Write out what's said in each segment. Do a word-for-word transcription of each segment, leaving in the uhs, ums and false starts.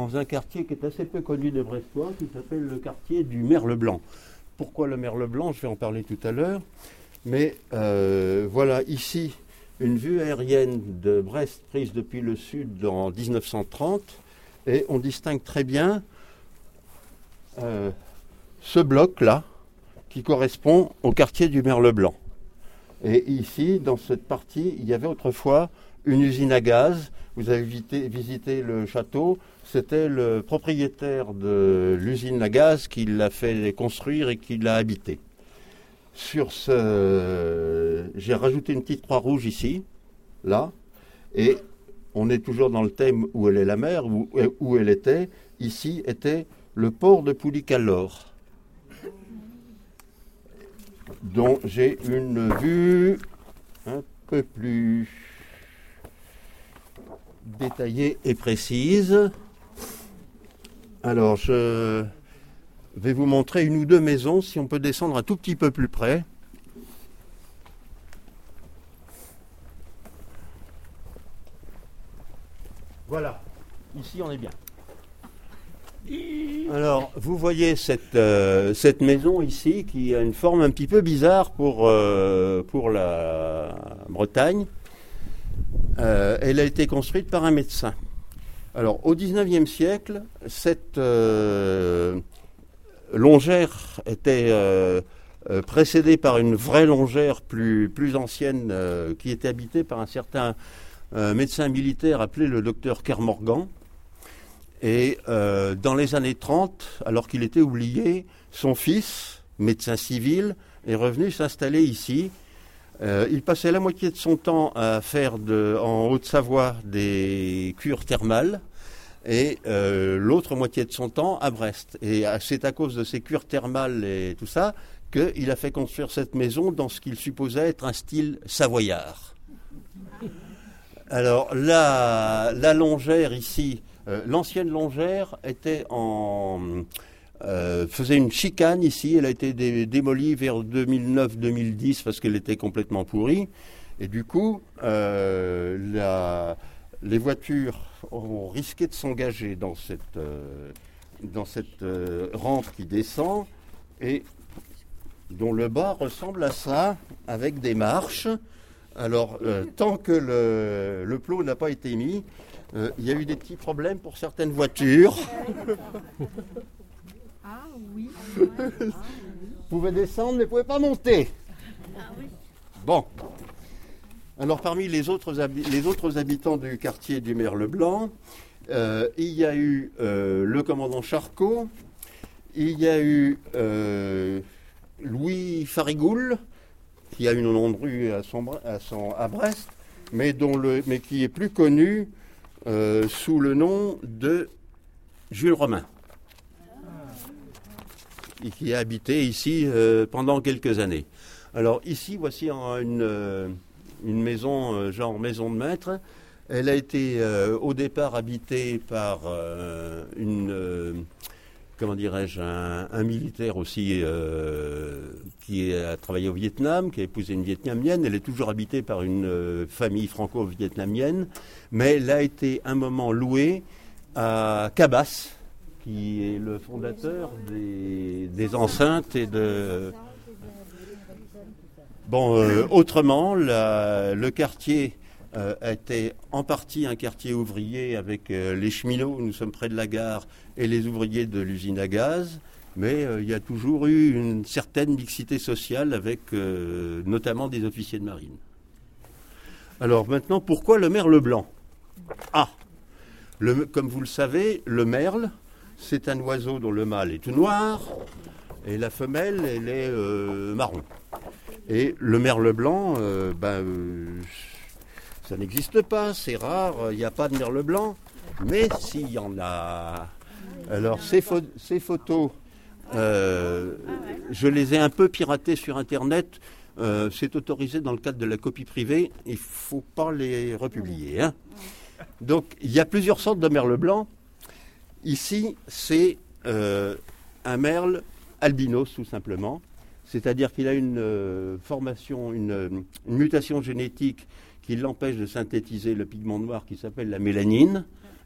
dans un quartier qui est assez peu connu des Brestois, qui s'appelle le quartier du Merle Blanc. Pourquoi le Merle Blanc? Je vais en parler tout à l'heure. Mais euh, voilà ici une vue aérienne de Brest prise depuis le sud en dix-neuf cent trente. Et on distingue très bien euh, ce bloc-là qui correspond au quartier du Merle Blanc. Et ici, dans cette partie, il y avait autrefois une usine à gaz. Vous avez visité, visité le château. C'était le propriétaire de l'usine à gaz qui l'a fait construire et qui l'a habité. Sur ce, j'ai rajouté une petite croix rouge ici, là, et on est toujours dans le thème où elle est la mer, où, où elle était. Ici était le port de Poulicalore, dont j'ai une vue un peu plus détaillée et précise. Alors, je vais vous montrer une ou deux maisons, si on peut descendre un tout petit peu plus près. Voilà, ici on est bien. Alors, vous voyez cette, euh, cette maison ici qui a une forme un petit peu bizarre pour, euh, pour la Bretagne. Euh, elle a été construite par un médecin. Alors, au dix-neuvième siècle, cette euh, longère était euh, euh, précédée par une vraie longère plus, plus ancienne euh, qui était habitée par un certain euh, médecin militaire appelé le docteur Kermorgan. Et euh, dans les années trente, alors qu'il était oublié, son fils, médecin civil, est revenu s'installer ici. Euh, il passait la moitié de son temps à faire de, en Haute-Savoie des cures thermales et euh, l'autre moitié de son temps à Brest. Et c'est à cause de ces cures thermales et tout ça qu'il a fait construire cette maison dans ce qu'il supposait être un style savoyard. Alors la, la longère ici, euh, l'ancienne longère était en... Euh, faisait une chicane ici, elle a été dé- démolie vers deux mille neuf deux mille dix parce qu'elle était complètement pourrie. Et du coup, euh, la, les voitures ont risqué de s'engager dans cette, euh, dans cette euh, rampe qui descend et dont le bas ressemble à ça, avec des marches. Alors, euh, tant que le, le plot n'a pas été mis, euh, il y a eu des petits problèmes pour certaines voitures. Ah oui. Vous pouvez descendre, mais vous ne pouvez pas monter. Ah oui. Bon. Alors, parmi les autres, habi- les autres habitants du quartier du Merle Blanc, euh, il y a eu euh, le commandant Charcot, il y a eu euh, Louis Farigoul, qui a une nom de rue à, son, à, son, à Brest, mais, dont le, mais qui est plus connu euh, sous le nom de Jules Romain, et qui a habité ici euh, pendant quelques années. Alors ici, voici en, une, euh, une maison, euh, genre maison de maître. Elle a été euh, au départ habitée par euh, une, euh, comment dirais-je, un, un militaire aussi euh, qui a travaillé au Vietnam, qui a épousé une Vietnamienne. Elle est toujours habitée par une euh, famille franco-vietnamienne, mais elle a été un moment louée à Cabas, qui est le fondateur des, des enceintes et de... Bon, euh, autrement, la, le quartier euh, était en partie un quartier ouvrier avec euh, les cheminots, nous sommes près de la gare, et les ouvriers de l'usine à gaz, mais euh, il y a toujours eu une certaine mixité sociale avec euh, notamment des officiers de marine. Alors maintenant, pourquoi le merle blanc? Ah, le, comme vous le savez, le merle, c'est un oiseau dont le mâle est tout noir et la femelle, elle est euh, marron. Et le merle blanc, euh, ben, euh, ça n'existe pas, c'est rare, il n'y a pas de merle blanc, mais s'il y en a. Alors ces, pho- ces photos, euh, je les ai un peu piratées sur Internet, euh, c'est autorisé dans le cadre de la copie privée, il ne faut pas les republier. Hein. Donc il y a plusieurs sortes de merle blanc. Ici, c'est euh, un merle albinos, tout simplement. C'est-à-dire qu'il a une euh, formation, une, une mutation génétique qui l'empêche de synthétiser le pigment noir qui s'appelle la mélanine.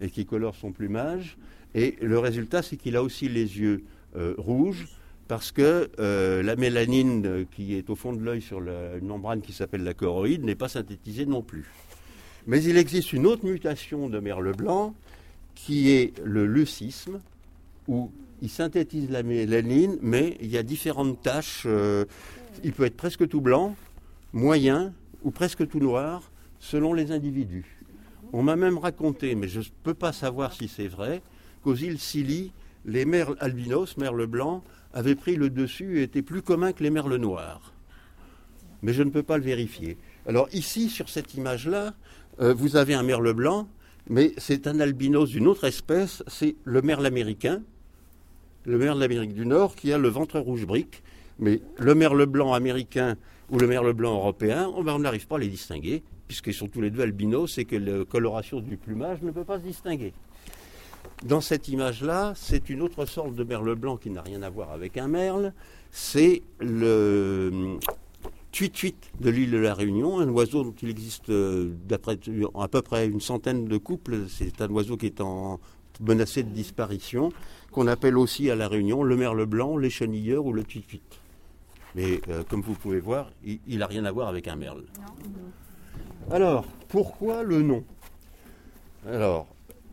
et qui colore son plumage. Et le résultat, c'est qu'il a aussi les yeux euh, rouges, parce que euh, la mélanine euh, qui est au fond de l'œil sur la, une membrane qui s'appelle la choroïde n'est pas synthétisée non plus. Mais il existe une autre mutation de merle blanc qui est le leucisme, où il synthétise la mélanine, mais il y a différentes taches. Euh, il peut être presque tout blanc, moyen ou presque tout noir, selon les individus. On m'a même raconté, mais je ne peux pas savoir si c'est vrai, qu'aux îles Scilly, les merles albinos, merles blancs, avaient pris le dessus et étaient plus communs que les merles noirs. Mais je ne peux pas le vérifier. Alors ici, sur cette image-là, euh, vous avez un merle blanc, mais c'est un albinos d'une autre espèce, c'est le merle américain, le merle d'Amérique du Nord, qui a le ventre rouge brique. Mais le merle blanc américain ou le merle blanc européen, on n'arrive pas à les distinguer, puisqu'ils sont tous les deux albinos et que la coloration du plumage ne peut pas se distinguer. Dans cette image-là, c'est une autre sorte de merle blanc qui n'a rien à voir avec un merle. C'est le tuit-tuit de l'île de la Réunion, un oiseau dont il existe d'après à peu près une centaine de couples. C'est un oiseau qui est en menacé de disparition, qu'on appelle aussi à la Réunion le merle blanc, l'échenilleur ou le tuit-tuit. Mais euh, comme vous pouvez voir, il n'a rien à voir avec un merle. Non. Alors, pourquoi le nom ? Alors,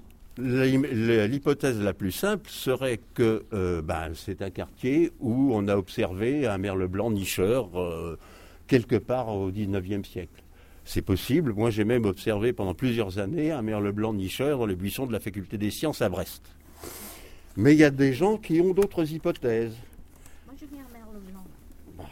l'hypothèse la plus simple serait que euh, ben, c'est un quartier où on a observé un merle blanc nicheur euh, quelque part au dix-neuvième siècle. C'est possible. Moi, j'ai même observé pendant plusieurs années un merle blanc nicheur dans les buissons de la Faculté des sciences à Brest. Mais il y a des gens qui ont d'autres hypothèses. Moi, je viens merle blanc. Bah.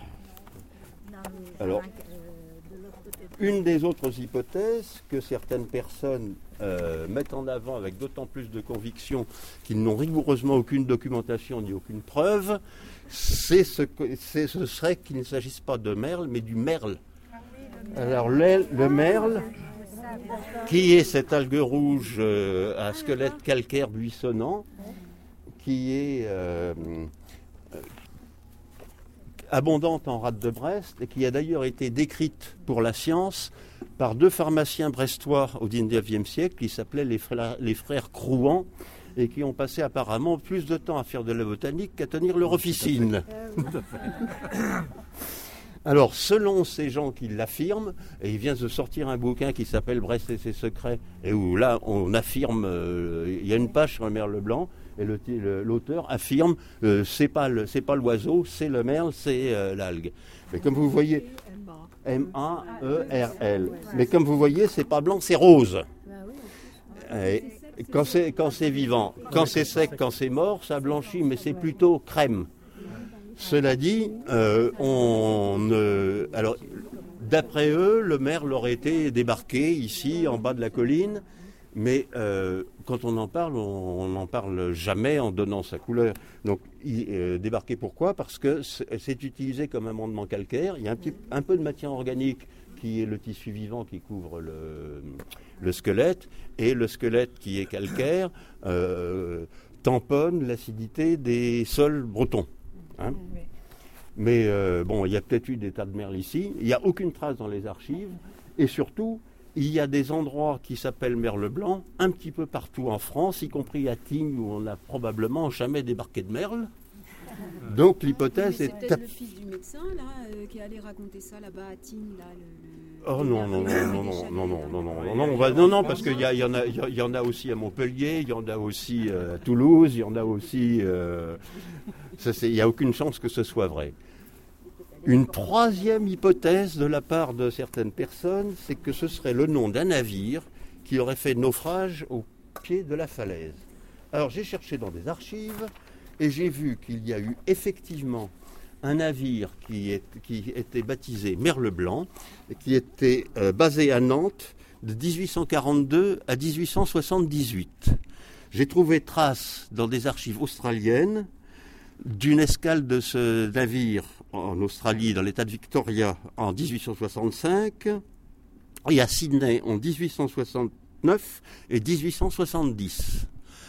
Euh, Alors, euh, de une des autres hypothèses que certaines personnes euh, mettent en avant avec d'autant plus de conviction qu'ils n'ont rigoureusement aucune documentation ni aucune preuve, c'est ce, que, c'est, ce serait qu'il ne s'agisse pas de merle, mais du merle. Alors le, le merle, qui est cette algue rouge euh, à squelette calcaire buissonnant, qui est euh, euh, abondante en rade de Brest et qui a d'ailleurs été décrite pour la science par deux pharmaciens brestois au dix-neuvième siècle qui s'appelaient les frères, les frères Crouan et qui ont passé apparemment plus de temps à faire de la botanique qu'à tenir leur officine. Alors, selon ces gens qui l'affirment, et il vient de sortir un bouquin qui s'appelle Brest et ses secrets, et où là, on affirme, euh, il y a une page sur le merle blanc, et le, le, l'auteur affirme, euh, c'est pas le, c'est pas l'oiseau, c'est le merle, c'est euh, l'algue. Mais comme vous voyez, M A E R L. Mais comme vous voyez, c'est pas blanc, c'est rose. Et quand c'est, quand c'est vivant, quand c'est sec, quand c'est mort, ça blanchit, mais c'est plutôt crème. Cela dit, euh, on, euh, alors, d'après eux, le merle aurait été débarqué ici, en bas de la colline, mais euh, quand on en parle, on n'en parle jamais en donnant sa couleur. Donc, il, euh, débarqué pourquoi ? Parce que c'est, c'est utilisé comme amendement calcaire. Il y a un, petit, un peu de matière organique qui est le tissu vivant qui couvre le, le squelette, et le squelette qui est calcaire euh, tamponne l'acidité des sols bretons. Hein. Oui. Mais euh, bon, il y a peut-être eu des tas de merles ici. Il n'y a aucune trace dans les archives. Et surtout, il y a des endroits qui s'appellent merle blanc un petit peu partout en France, y compris à Tignes, où on n'a probablement jamais débarqué de merle. Donc l'hypothèse c'est est... peut-être tap... le fils du médecin là, euh, qui est allé raconter ça là-bas à Tignes. Là, le, le... Oh non, non, non, non, non, non, non, non, non, non, on va, non, non, parce qu'il y, y, en a, y, y en a aussi à Montpellier, il y en a aussi euh, à Toulouse, il y en a aussi... Euh, il n'y a aucune chance que ce soit vrai. Une troisième hypothèse de la part de certaines personnes, c'est que ce serait le nom d'un navire qui aurait fait naufrage au pied de la falaise. Alors j'ai cherché dans des archives et j'ai vu qu'il y a eu effectivement un navire qui, est, qui était baptisé Merle Blanc, qui était euh, basé à Nantes de dix-huit cent quarante-deux à dix-huit cent soixante-dix-huit. J'ai trouvé trace dans des archives australiennes d'une escale de ce navire en Australie, dans l'état de Victoria, en dix-huit cent soixante-cinq, et à Sydney en dix-huit cent soixante-neuf et dix-huit cent soixante-dix.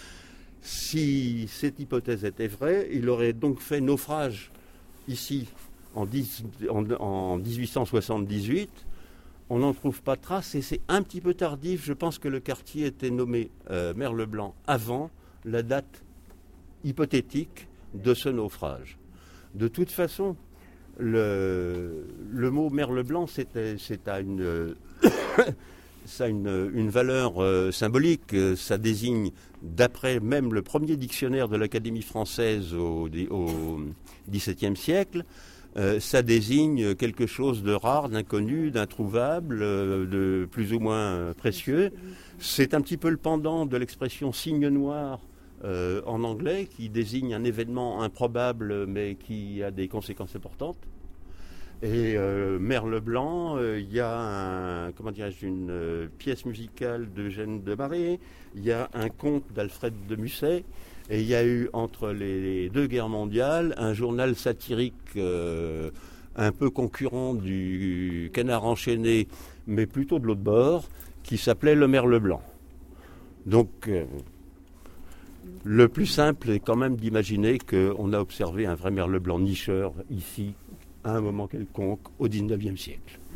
Si cette hypothèse était vraie, il aurait donc fait naufrage ici en, dix, en, en dix-huit cent soixante-dix-huit, on n'en trouve pas trace et c'est un petit peu tardif. Je pense que le quartier était nommé euh, Merle Blanc avant la date hypothétique de ce naufrage. De toute façon, le, le mot Merle Blanc, c'est, c'est à une, ça a une, une valeur euh, symbolique. Ça désigne, d'après même le premier dictionnaire de l'Académie française au, au dix-septième siècle, Euh, ça désigne quelque chose de rare, d'inconnu, d'introuvable, euh, de plus ou moins euh, précieux. C'est un petit peu le pendant de l'expression signe noir euh, en anglais, qui désigne un événement improbable mais qui a des conséquences importantes. Et euh, Merle Blanc, il euh, y a un, comment dirais-je, une euh, pièce musicale d'Eugène de Marais, il y a un conte d'Alfred de Musset. Et il y a eu, entre les deux guerres mondiales, un journal satirique euh, un peu concurrent du Canard enchaîné, mais plutôt de l'autre bord, qui s'appelait Le Merle Blanc. Donc, euh, le plus simple est quand même d'imaginer qu'on a observé un vrai merle blanc nicheur ici, à un moment quelconque, au dix-neuvième siècle.